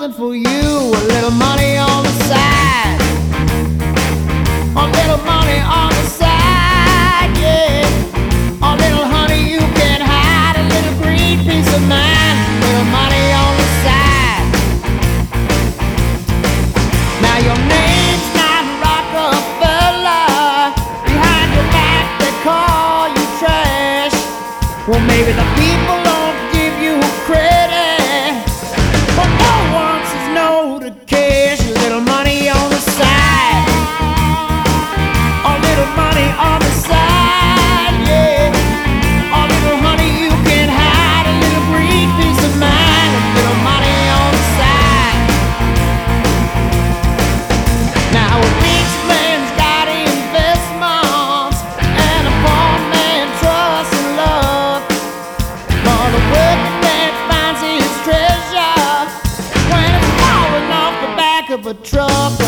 something for you. A little money on the side. A little money on the side, yeah. A little honey you can hide. A little green peace of mind. A little money on the side. Now your name's not Rockefeller. Behind your back they call you trash. Well, maybe the people don't give you credit, but no one says no to cash. A little money on the side. A little money on the side, yeah. A little honey you can hide. A little green peace of mind. A little money on the side. Now a rich man's got investments, and a poor man trusts in luck. But a working man finds his treasure when it's falling off the back of a truck.